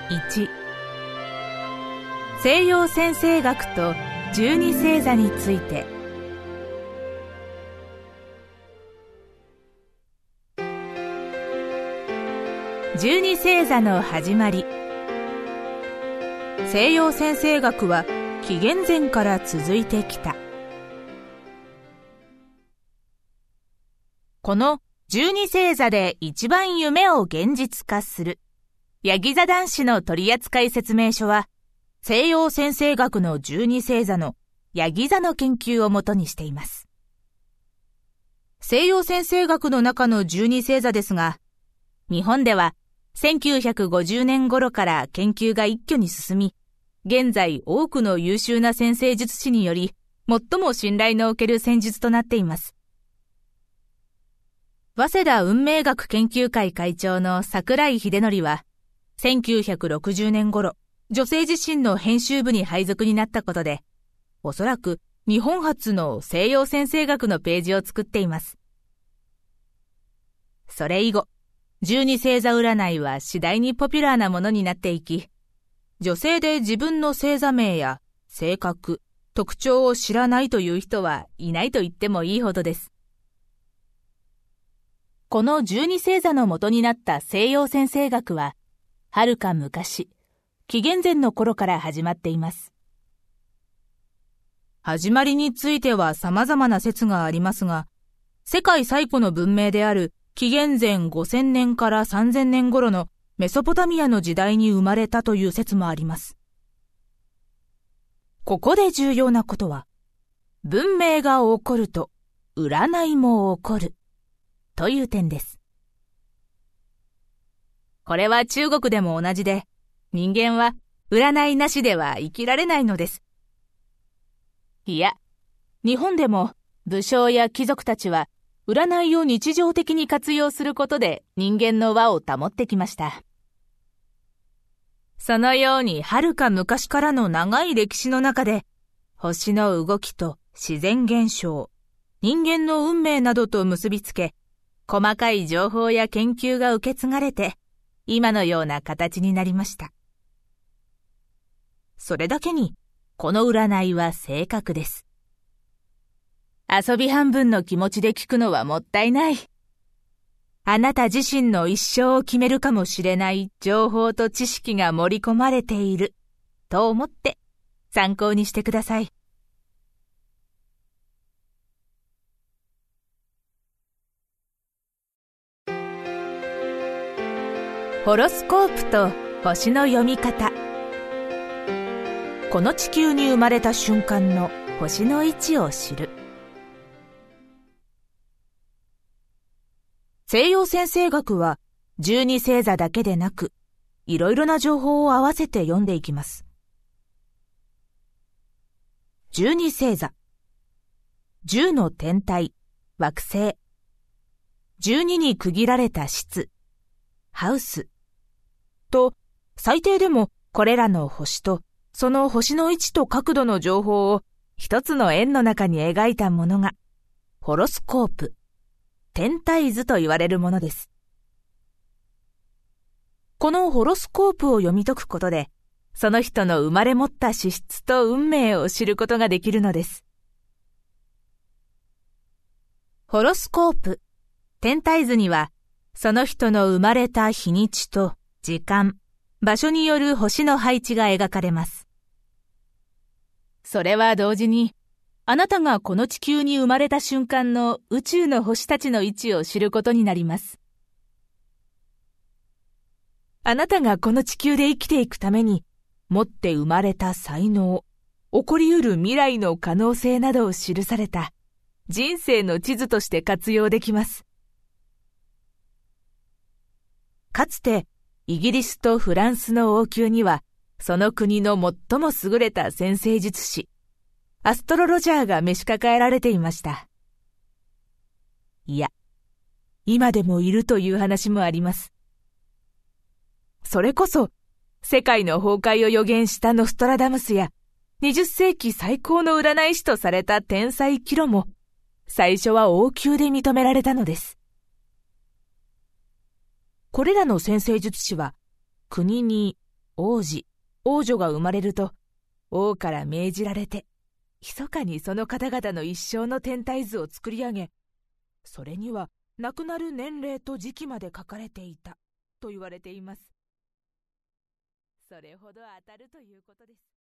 1、西洋占星学と十二星座について。十二星座の始まり。西洋占星学は紀元前から続いてきた。この十二星座で一番夢を現実化するヤギ座男子の取扱説明書は、西洋占星学の十二星座のヤギ座の研究をもとにしています。西洋占星学の中の十二星座ですが、日本では1950年頃から研究が一挙に進み、現在多くの優秀な占星術師により最も信頼のおける戦術となっています。早稲田運命学研究会会長の櫻井秀則は、1960年頃、女性自身の編集部に配属になったことで、おそらく日本初の西洋占星学のページを作っています。それ以後、十二星座占いは次第にポピュラーなものになっていき、女性で自分の星座名や性格、特徴を知らないという人はいないと言ってもいいほどです。この十二星座の元になった西洋占星学は、はるか昔、紀元前の頃から始まっています。始まりについては様々な説がありますが、世界最古の文明である紀元前5000年から3000年頃のメソポタミアの時代に生まれたという説もあります。ここで重要なことは、文明が起こると占いも起こるという点です。これは中国でも同じで、人間は占いなしでは生きられないのです。いや、日本でも武将や貴族たちは占いを日常的に活用することで人間の和を保ってきました。そのようにはるか昔からの長い歴史の中で、星の動きと自然現象、人間の運命などと結びつけ、細かい情報や研究が受け継がれて、今のような形になりました。それだけに、この占いは正確です。遊び半分の気持ちで聞くのはもったいない。あなた自身の一生を決めるかもしれない情報と知識が盛り込まれていると思って参考にしてください。ホロスコープと星の読み方。この地球に生まれた瞬間の星の位置を知る。西洋占星学は十二星座だけでなく、いろいろな情報を合わせて読んでいきます。十二星座。10の天体、惑星。12に区切られた室、ハウス。と、最低でもこれらの星と、その星の位置と角度の情報を一つの円の中に描いたものが、ホロスコープ、天体図と言われるものです。このホロスコープを読み解くことで、その人の生まれ持った資質と運命を知ることができるのです。ホロスコープ、天体図には、その人の生まれた日にちと時間、場所による星の配置が描かれます。それは同時に、あなたがこの地球に生まれた瞬間の宇宙の星たちの位置を知ることになります。あなたがこの地球で生きていくために、持って生まれた才能、起こりうる未来の可能性などを記された人生の地図として活用できます。かつて、イギリスとフランスの王宮には、その国の最も優れた占星術師、アストロロジャーが召し抱えられていました。いや、今でもいるという話もあります。それこそ、世界の崩壊を予言したノストラダムスや、20世紀最高の占い師とされた天才キロも、最初は王宮で認められたのです。これらの占星術師は、国に王子、王女が生まれると、王から命じられて、密かにその方々の一生の天体図を作り上げ、それには亡くなる年齢と時期まで書かれていたと言われています。それほど当たるということです。